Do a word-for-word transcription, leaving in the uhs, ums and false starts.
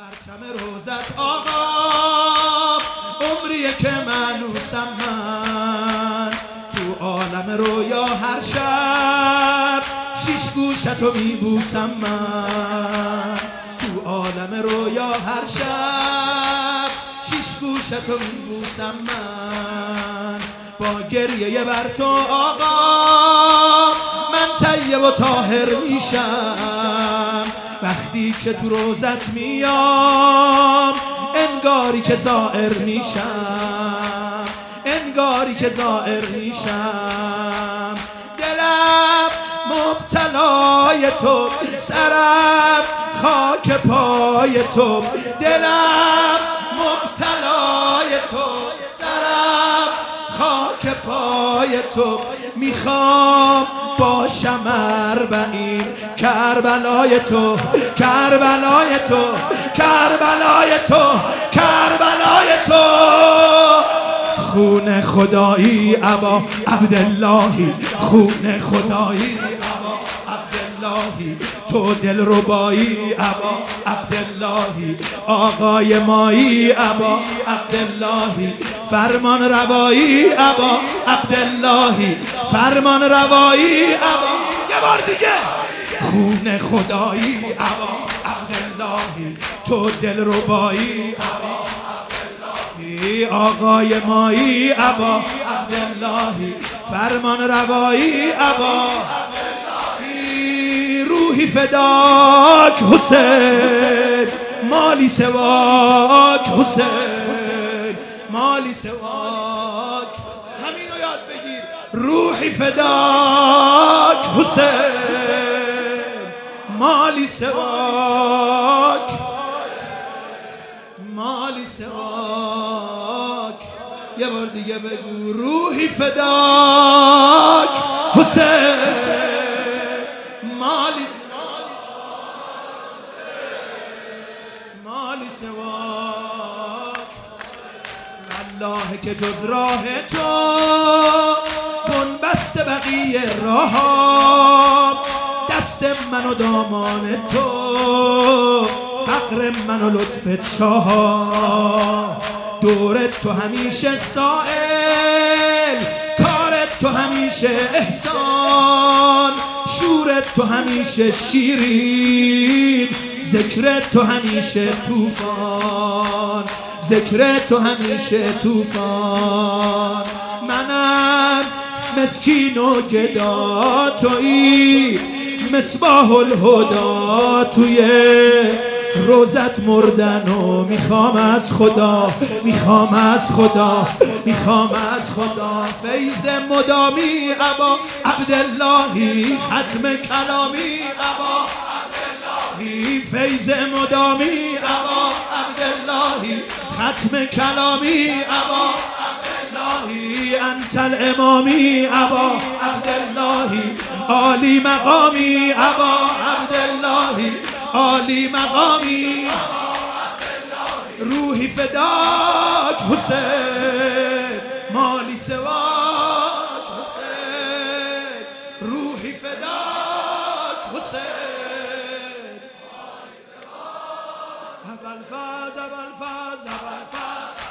پرچم روزت آقا عمریه که منوسم من تو عالم رویا هر شب شیش گوشتو میبوسم من تو عالم رویا هر شب شیش گوشتو میبوسم من با گریه بر تو آقا من طیب و طاهر میشم وقتی که تو روزت میام انگاری که زائر میشم انگاری که زائر میشم دلم مبتلای تو سرم خاک پای تو دلم مبتلای تو سرم خاک پای تو میخوام باشم اربعین کربلای تو کربلای تو کربلای تو کربلای تو خون خدایی ابا عبداللهی خون خدایی ابا عبداللهی تو دلربایی ابا عبداللهی آقای مایی ابا عبداللهی فرمان روایی ابا عبداللهی فرمان روایی ابا یه بار دیگه خون خدایی ابا عبداللهی تو دلربایی ابا عبداللهی آقای مایی ابا عبداللهی فرمان روایی ابا عبداللهی روحی فداک حسین مالی سواک حسین مالی سواک همینو یاد بگیر روحی فداک حسین مالی سواک مالی سواک یه بار دیگه بگو روحی فداک حسین مالی مالی سواک الله که جز راه تو بنبست بقیه راه دست من و دامان تو فقر من و لطفت شاه دورت تو همیشه سائل کارت تو همیشه احسان شورت تو همیشه شیرین ذکرت تو همیشه طوفان ذکرت تو همیشه طوفان منم مسکین و گدا تویی مصباح الهدا توی روزت مردن و میخوام از خدا میخوام از خدا میخوام از خدا فیض مدامی ابا عبداللهی ختم کلامی ابا عبداللهی فیض مدامی ابا عبداللهی ختم کلامی ابا عبداللهی انت الامامی ابا عبداللهی عالی مقامی ابا عبداللهی عالی مقامی روحی فداک حسین مالی سواک حسین روحی فداک حسین اول فاز اول فاز اول فاز